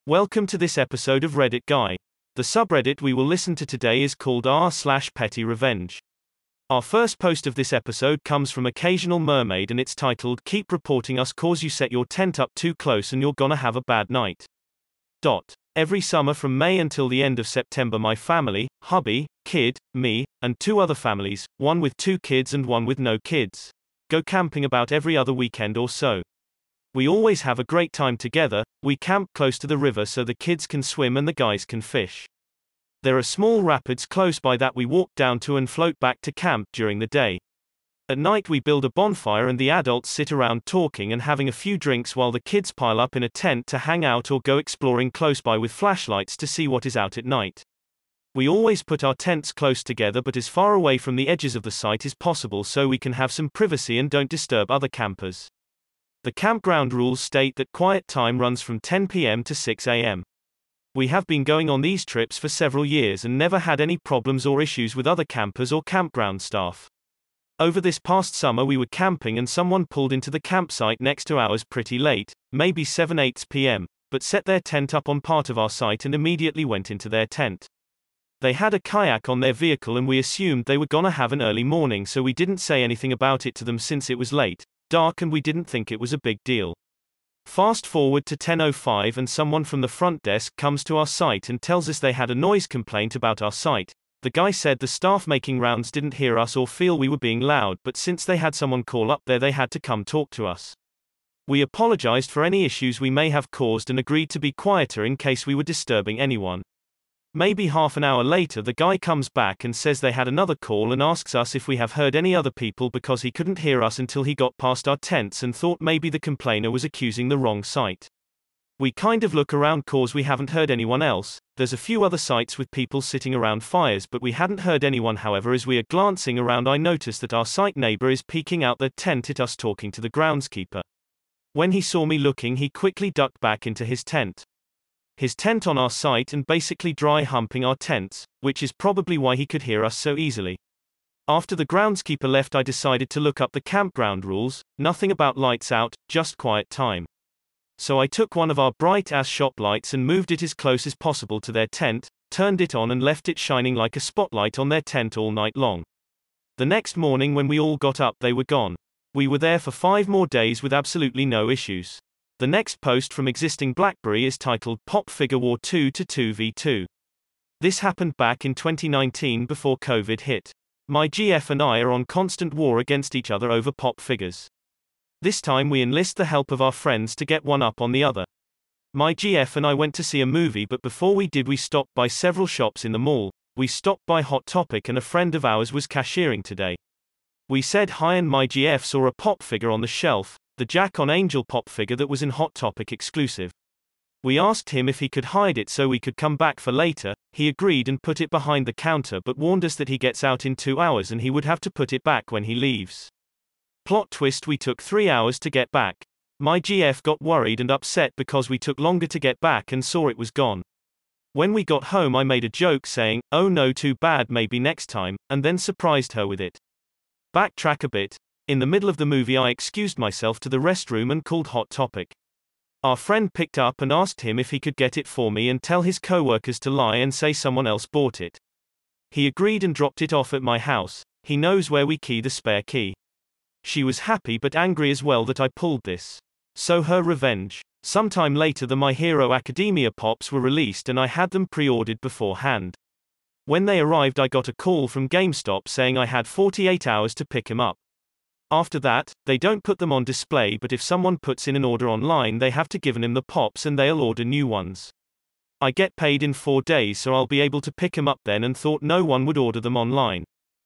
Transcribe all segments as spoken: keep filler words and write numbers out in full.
Welcome to this episode of Reddit Guy. The subreddit we will listen to today is called r slash petty revenge. Our first post of this episode comes from Occasional Mermaid and it's titled Keep Reporting Us Cause You Set Your Tent Up Too Close and You're Gonna Have a Bad Night. Dot. Every summer from May until the end of September my family, hubby, kid, me, and two other families, one with two kids and one with no kids, go camping about every other weekend or so. We always have a great time together. We camp close to the river so the kids can swim and the guys can fish. There are small rapids close by that we walk down to and float back to camp during the day. At night we build a bonfire and the adults sit around talking and having a few drinks while the kids pile up in a tent to hang out or go exploring close by with flashlights to see what is out at night. We always put our tents close together but as far away from the edges of the site as possible so we can have some privacy and don't disturb other campers. The campground rules state that quiet time runs from ten p m to six a m We have been going on these trips for several years and never had any problems or issues with other campers or campground staff. Over this past summer we were camping and someone pulled into the campsite next to ours pretty late, maybe seven eight p m, but set their tent up on part of our site and immediately went into their tent. They had a kayak on their vehicle and we assumed they were gonna have an early morning so we didn't say anything about it to them since it was late, dark and we didn't think it was a big deal. Fast forward to ten oh five and someone from the front desk comes to our site and tells us they had a noise complaint about our site. The guy said the staff making rounds didn't hear us or feel we were being loud, but since they had someone call up there they had to come talk to us. We apologized for any issues we may have caused and agreed to be quieter in case we were disturbing anyone. Maybe half an hour later the guy comes back and says they had another call and asks us if we have heard any other people because he couldn't hear us until he got past our tents and thought maybe the complainer was accusing the wrong site. We kind of look around cause we haven't heard anyone else. There's a few other sites with people sitting around fires but we hadn't heard anyone. However, as we are glancing around I noticed that our site neighbor is peeking out their tent at us talking to the groundskeeper. When he saw me looking he quickly ducked back into his tent. His tent on our site and basically dry humping our tents, which is probably why he could hear us so easily. After the groundskeeper left I decided to look up the campground rules, nothing about lights out, just quiet time. So I took one of our bright-ass shop lights and moved it as close as possible to their tent, turned it on and left it shining like a spotlight on their tent all night long. The next morning when we all got up they were gone. We were there for five more days with absolutely no issues. The next post from Existing Blackberry is titled Pop Figure War two to two v two. This happened back in twenty nineteen before COVID hit. My G F and I are on constant war against each other over pop figures. This time we enlist the help of our friends to get one up on the other. My G F and I went to see a movie but before we did we stopped by several shops in the mall. We stopped by Hot Topic and a friend of ours was cashiering today. We said hi and my G F saw a pop figure on the shelf. The Jack on Angel pop figure that was in Hot Topic exclusive. We asked him if he could hide it so we could come back for later. He agreed and put it behind the counter but warned us that he gets out in two hours and he would have to put it back when he leaves. Plot twist, we took three hours to get back. My G F got worried and upset because we took longer to get back and saw it was gone. When we got home I made a joke saying, "Oh no, too bad, maybe next time," and then surprised her with it. Backtrack a bit. In the middle of the movie I excused myself to the restroom and called Hot Topic. Our friend picked up and asked him if he could get it for me and tell his co-workers to lie and say someone else bought it. He agreed and dropped it off at my house. He knows where we key the spare key. She was happy but angry as well that I pulled this. So her revenge. Sometime later the My Hero Academia pops were released and I had them pre-ordered beforehand. When they arrived I got a call from GameStop saying I had forty-eight hours to pick him up. After that, they don't put them on display but if someone puts in an order online they have to give them the pops and they'll order new ones. I get paid in four days so I'll be able to pick him up then and thought no one would order them online.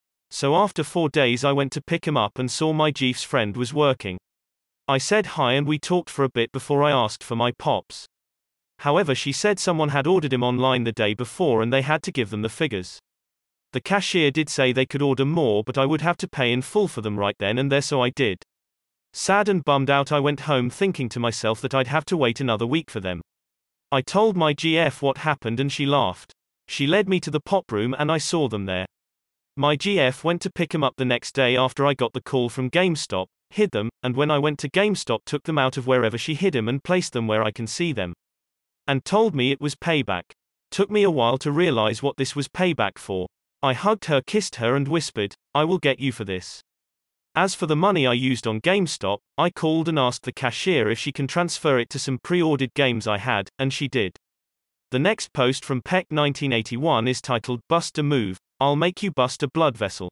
So after four days I went to pick him up and saw my Jeef's friend was working. I said hi and we talked for a bit before I asked for my pops. However, she said someone had ordered him online the day before and they had to give them the figures. The cashier did say they could order more but I would have to pay in full for them right then and there so I did. Sad and bummed out I went home thinking to myself that I'd have to wait another week for them. I told my G F what happened and she laughed. She led me to the pop room and I saw them there. My G F went to pick them up the next day after I got the call from GameStop, hid them, and when I went to GameStop took them out of wherever she hid them and placed them where I can see them. and told me it was payback. Took me a while to realize what this was payback for. I hugged her, kissed her, and whispered, "I will get you for this." As for the money I used on GameStop, I called and asked the cashier if she can transfer it to some pre-ordered games I had, and she did. The next post from Peck nineteen eighty-one is titled Bust a Move, I'll Make You Bust a Blood Vessel.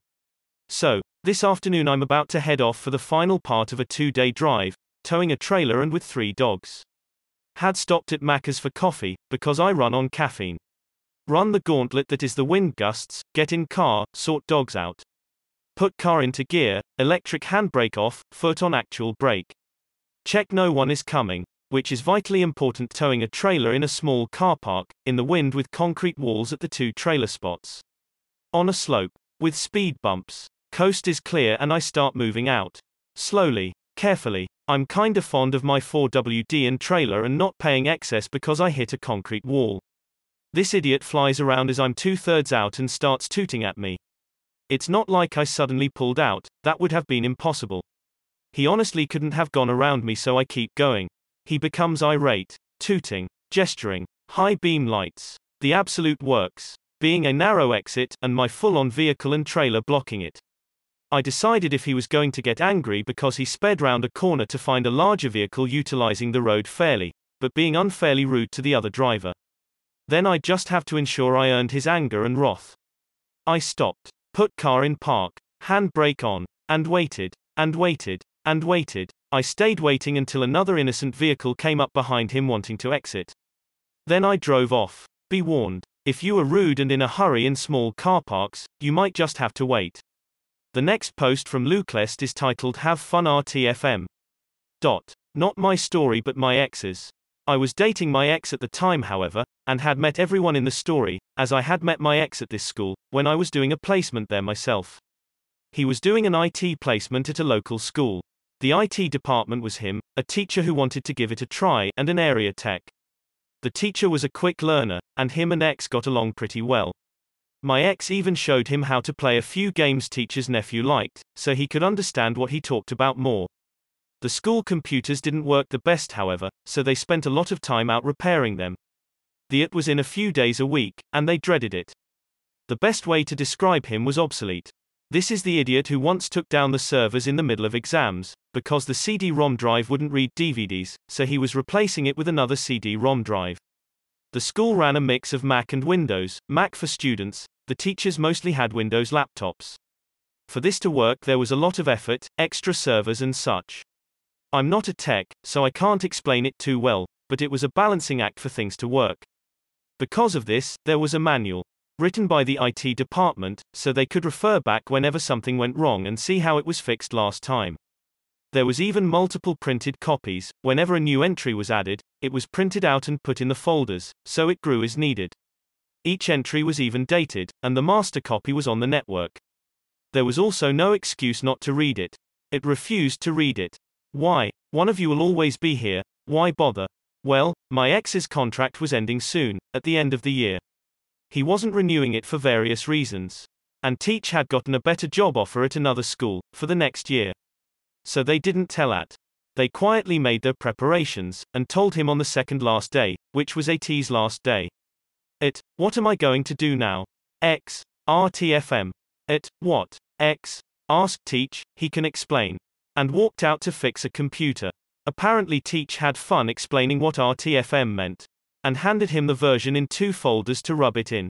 So, this afternoon I'm about to head off for the final part of a two-day drive, towing a trailer and with three dogs. Had stopped at Macca's for coffee, because I run on caffeine. Run the gauntlet that is the wind gusts, get in car, sort dogs out. Put car into gear, electric handbrake off, foot on actual brake. Check no one is coming, which is vitally important towing a trailer in a small car park, in the wind with concrete walls at the two trailer spots. On a slope, with speed bumps. Coast is clear and I start moving out. Slowly, carefully. I'm kinda fond of my four W D and trailer and not paying excess because I hit a concrete wall. This idiot flies around as I'm two-thirds out and starts tooting at me. It's not like I suddenly pulled out, that would have been impossible. He honestly couldn't have gone around me, so I keep going. He becomes irate, tooting, gesturing, high beam lights, the absolute works, being a narrow exit, and my full-on vehicle and trailer blocking it. I decided if he was going to get angry because he sped round a corner to find a larger vehicle utilizing the road fairly, but being unfairly rude to the other driver. Then I'd just have to ensure I earned his anger and wrath. I stopped, put car in park, handbrake on, and waited, and waited, and waited. I stayed waiting until another innocent vehicle came up behind him wanting to exit. Then I drove off. Be warned, if you are rude and in a hurry in small car parks, you might just have to wait. The next post from Luclest is titled Have Fun R T F M. Dot. Not my story but my ex's. I was dating my ex at the time, however, and had met everyone in the story, as I had met my ex at this school, when I was doing a placement there myself. He was doing an I T placement at a local school. The I T department was him, a teacher who wanted to give it a try, and an area tech. The teacher was a quick learner, and him and ex got along pretty well. My ex even showed him how to play a few games teacher's nephew liked, so he could understand what he talked about more. The school computers didn't work the best, however, so they spent a lot of time out repairing them. The it was in a few days a week, and they dreaded it. The best way to describe him was obsolete. This is the idiot who once took down the servers in the middle of exams, because the C D ROM drive wouldn't read D V Ds, so he was replacing it with another C D ROM drive. The school ran a mix of Mac and Windows, Mac for students, the teachers mostly had Windows laptops. For this to work there was a lot of effort, extra servers and such. I'm not a tech, so I can't explain it too well, but it was a balancing act for things to work. Because of this, there was a manual, written by the I T department, so they could refer back whenever something went wrong and see how it was fixed last time. There was even multiple printed copies. Whenever a new entry was added, it was printed out and put in the folders, so it grew as needed. Each entry was even dated, and the master copy was on the network. There was also no excuse not to read it. It refused to read it. Why? One of you will always be here, why bother? Well, my ex's contract was ending soon, at the end of the year. He wasn't renewing it for various reasons. And Teach had gotten a better job offer at another school, for the next year. So they didn't tell at. They quietly made their preparations, and told him on the second last day, which was AT's last day. It, what am I going to do now? X, R T F M. It, what? X, asked Teach, he can explain. And walked out to fix a computer. Apparently Teach had fun explaining what R T F M meant. And handed him the version in two folders to rub it in.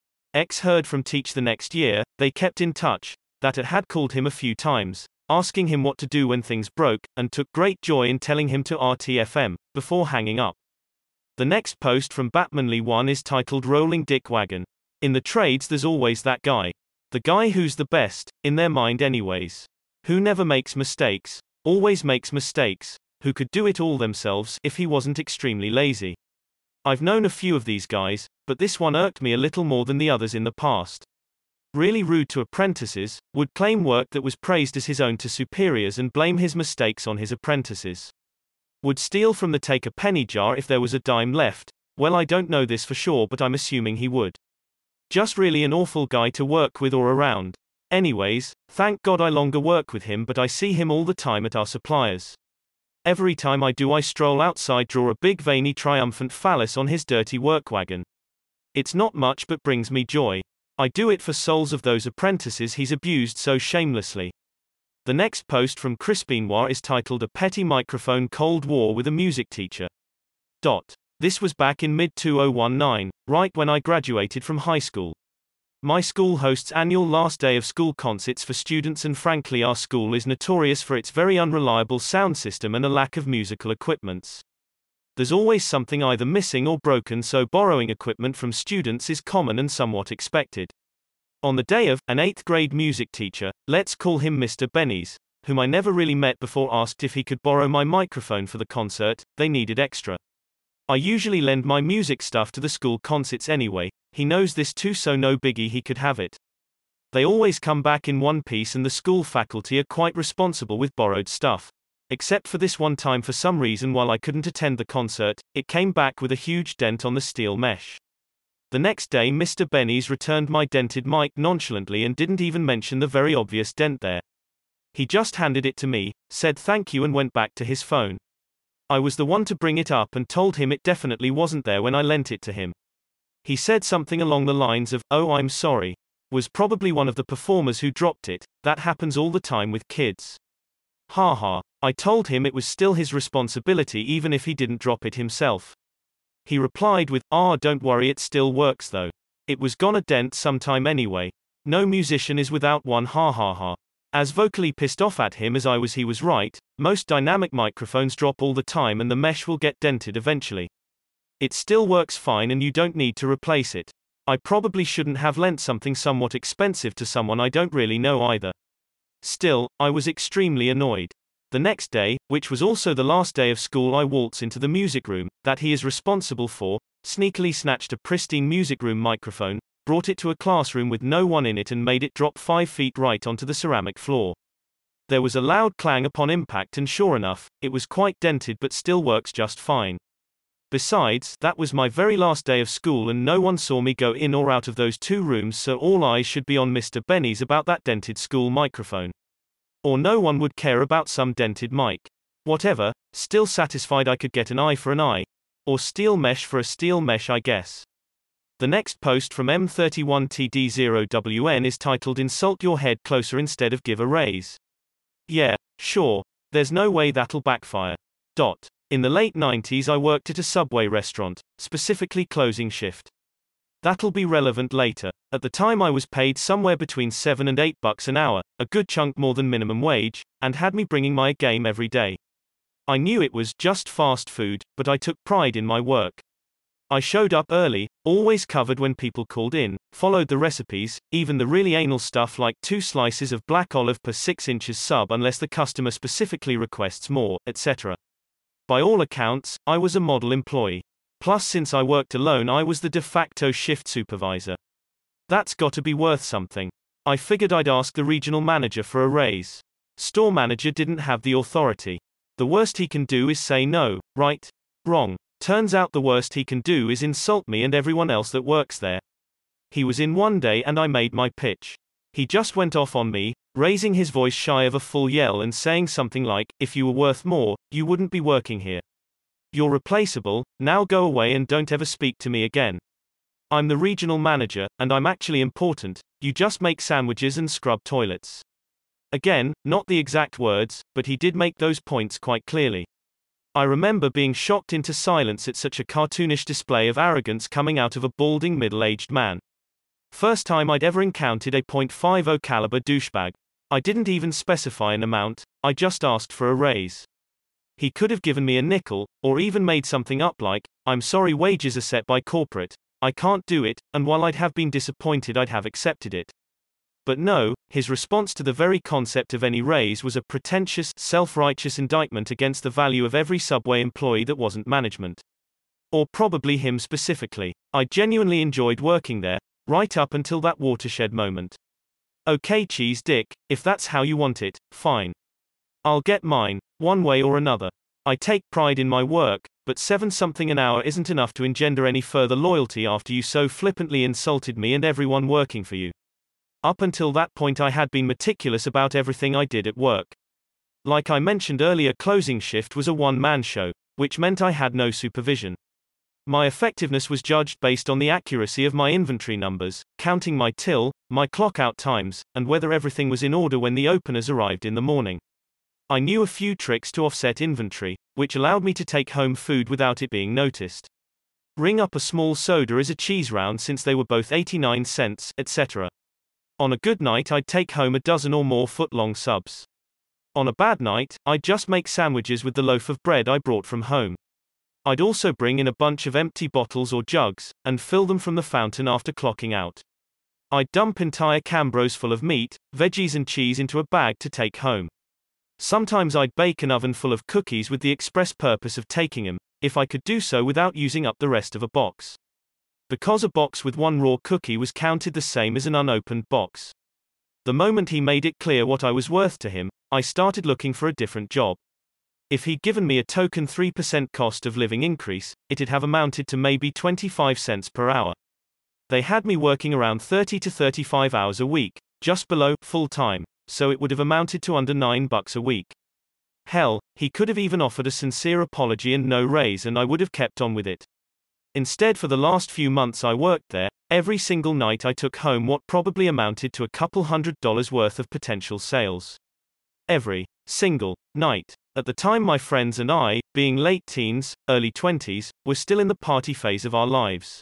X heard from Teach the next year, they kept in touch, that it had called him a few times, asking him what to do when things broke, and took great joy in telling him to R T F M, before hanging up. The next post from Batmanly one is titled Rolling Dick Wagon. In the trades there's always that guy. The guy who's the best, in their mind anyways. Who never makes mistakes, always makes mistakes, who could do it all themselves if he wasn't extremely lazy. I've known a few of these guys, but this one irked me a little more than the others in the past. Really rude to apprentices, would claim work that was praised as his own to superiors and blame his mistakes on his apprentices. Would steal from the take a penny jar if there was a dime left. Well, I don't know this for sure, but I'm assuming he would. Just really an awful guy to work with or around. Anyways, thank God I longer work with him, but I see him all the time at our suppliers. Every time I do I stroll outside draw a big veiny triumphant phallus on his dirty work wagon. It's not much but brings me joy. I do it for souls of those apprentices he's abused so shamelessly. The next post from Crispinoir is titled A Petty Microphone Cold War with a Music Teacher. Dot. This was back in mid twenty nineteen, right when I graduated from high school. My school hosts annual last day of school concerts for students, and frankly our school is notorious for its very unreliable sound system and a lack of musical equipments. There's always something either missing or broken, so borrowing equipment from students is common and somewhat expected. On the day of, an eighth grade music teacher, let's call him Mister Bennies, whom I never really met before, asked if he could borrow my microphone for the concert. They needed extra. I usually lend my music stuff to the school concerts anyway. He knows this too, so no biggie, he could have it. They always come back in one piece and the school faculty are quite responsible with borrowed stuff. Except for this one time, for some reason while I couldn't attend the concert, it came back with a huge dent on the steel mesh. The next day Mister Bennies returned my dented mic nonchalantly and didn't even mention the very obvious dent there. He just handed it to me, said thank you and went back to his phone. I was the one to bring it up and told him it definitely wasn't there when I lent it to him. He said something along the lines of, "Oh, I'm sorry." Was probably one of the performers who dropped it. That happens all the time with kids. Ha ha. I told him it was still his responsibility even if he didn't drop it himself. He replied with, "Ah, don't worry, it still works though. It was gonna dent sometime anyway. No musician is without one, ha ha ha." As vocally pissed off at him as I was, he was right. Most dynamic microphones drop all the time and the mesh will get dented eventually. It still works fine and you don't need to replace it. I probably shouldn't have lent something somewhat expensive to someone I don't really know either. Still, I was extremely annoyed. The next day, which was also the last day of school, I waltz into the music room that he is responsible for, sneakily snatched a pristine music room microphone, brought it to a classroom with no one in it and made it drop five feet right onto the ceramic floor. There was a loud clang upon impact and sure enough, it was quite dented but still works just fine. Besides, that was my very last day of school and no one saw me go in or out of those two rooms, so all eyes should be on Mister Bennies about that dented school microphone. Or no one would care about some dented mic. Whatever, still satisfied I could get an eye for an eye. Or steel mesh for a steel mesh, I guess. The next post from M thirty-one T D zero W N is titled Insult Your Head Closer Instead of Give a Raise. Yeah, sure. There's no way that'll backfire. Dot. In the late nineties I worked at a Subway restaurant, specifically closing shift. That'll be relevant later. At the time I was paid somewhere between seven and eight bucks an hour, a good chunk more than minimum wage, and had me bringing my A game every day. I knew it was just fast food, but I took pride in my work. I showed up early, always covered when people called in, followed the recipes, even the really anal stuff like two slices of black olive per six inches sub unless the customer specifically requests more, et cetera. By all accounts, I was a model employee. Plus, since I worked alone, I was the de facto shift supervisor. That's gotta be worth something. I figured I'd ask the regional manager for a raise. Store manager didn't have the authority. The worst he can do is say no, right? Wrong. Turns out the worst he can do is insult me and everyone else that works there. He was in one day and I made my pitch. He just went off on me, raising his voice shy of a full yell and saying something like, "If you were worth more, you wouldn't be working here. You're replaceable, now go away and don't ever speak to me again. I'm the regional manager, and I'm actually important, you just make sandwiches and scrub toilets." Again, not the exact words, but he did make those points quite clearly. I remember being shocked into silence at such a cartoonish display of arrogance coming out of a balding middle-aged man. First time I'd ever encountered a point five oh caliber douchebag. I didn't even specify an amount, I just asked for a raise. He could have given me a nickel, or even made something up like, "I'm sorry, wages are set by corporate. I can't do it," and while I'd have been disappointed I'd have accepted it. But no, his response to the very concept of any raise was a pretentious, self-righteous indictment against the value of every Subway employee that wasn't management. Or probably him specifically. I genuinely enjoyed working there, right up until that watershed moment. Okay, cheese dick, if that's how you want it, fine. I'll get mine, one way or another. I take pride in my work, but seven something an hour isn't enough to engender any further loyalty after you so flippantly insulted me and everyone working for you. Up until that point I had been meticulous about everything I did at work. Like I mentioned earlier, closing shift was a one-man show, which meant I had no supervision. My effectiveness was judged based on the accuracy of my inventory numbers, counting my till, my clock-out times, and whether everything was in order when the openers arrived in the morning. I knew a few tricks to offset inventory, which allowed me to take home food without it being noticed. Ring up a small soda as a cheese round since they were both eighty-nine cents, et cetera. On a good night I'd take home a dozen or more foot-long subs. On a bad night, I'd just make sandwiches with the loaf of bread I brought from home. I'd also bring in a bunch of empty bottles or jugs, and fill them from the fountain after clocking out. I'd dump entire Cambros full of meat, veggies and cheese into a bag to take home. Sometimes I'd bake an oven full of cookies with the express purpose of taking them, if I could do so without using up the rest of a box. Because a box with one raw cookie was counted the same as an unopened box. The moment he made it clear what I was worth to him, I started looking for a different job. If he'd given me a token three percent cost of living increase, it'd have amounted to maybe twenty-five cents per hour. They had me working around thirty to thirty-five hours a week, just below full-time, so it would have amounted to under nine bucks a week. Hell, he could have even offered a sincere apology and no raise and I would have kept on with it. Instead, for the last few months I worked there, every single night I took home what probably amounted to a couple hundred dollars worth of potential sales. Every single night. At the time, my friends and I, being late teens, early twenties, were still in the party phase of our lives.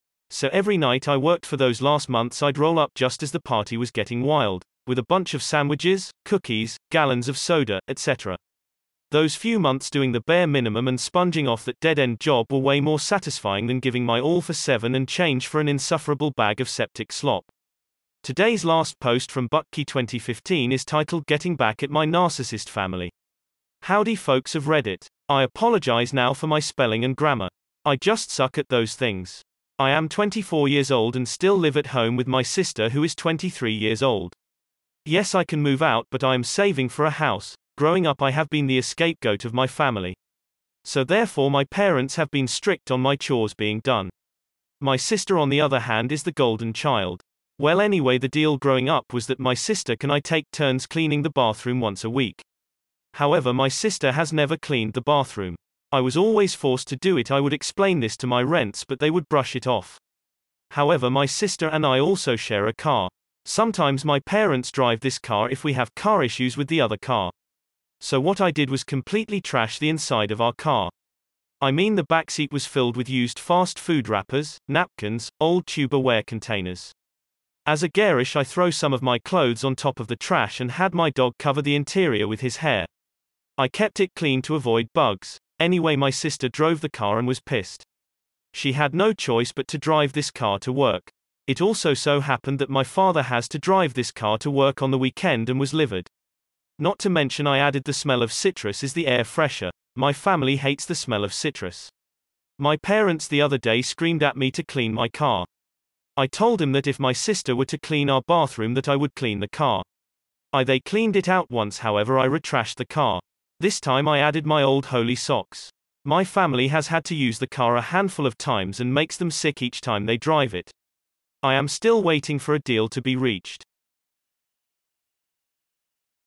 So every night I worked for those last months I'd roll up just as the party was getting wild, with a bunch of sandwiches, cookies, gallons of soda, et cetera. Those few months doing the bare minimum and sponging off that dead-end job were way more satisfying than giving my all for seven and change for an insufferable bag of septic slop. Today's last post from Butkey twenty fifteen is titled Getting Back at My Narcissist Family. Howdy folks of Reddit. I apologize now for my spelling and grammar. I just suck at those things. I am twenty-four years old and still live at home with my sister who is twenty-three years old. Yes, I can move out, but I am saving for a house. Growing up I have been the scapegoat of my family. So therefore my parents have been strict on my chores being done. My sister on the other hand is the golden child. Well, anyway, the deal growing up was that my sister and I take turns cleaning the bathroom once a week. However, my sister has never cleaned the bathroom. I was always forced to do it. I would explain this to my rents, but they would brush it off. However, my sister and I also share a car. Sometimes my parents drive this car if we have car issues with the other car. So what I did was completely trash the inside of our car. I mean, the backseat was filled with used fast food wrappers, napkins, old Tupperware containers. As a garish, I throw some of my clothes on top of the trash and had my dog cover the interior with his hair. I kept it clean to avoid bugs. Anyway, my sister drove the car and was pissed. She had no choice but to drive this car to work. It also so happened that my father has to drive this car to work on the weekend and was livid. Not to mention I added the smell of citrus is the air fresher. My family hates the smell of citrus. My parents the other day screamed at me to clean my car. I told him that if my sister were to clean our bathroom that I would clean the car. I they cleaned it out once, however I retrashed the car. This time I added my old holy socks. My family has had to use the car a handful of times and makes them sick each time they drive it. I am still waiting for a deal to be reached.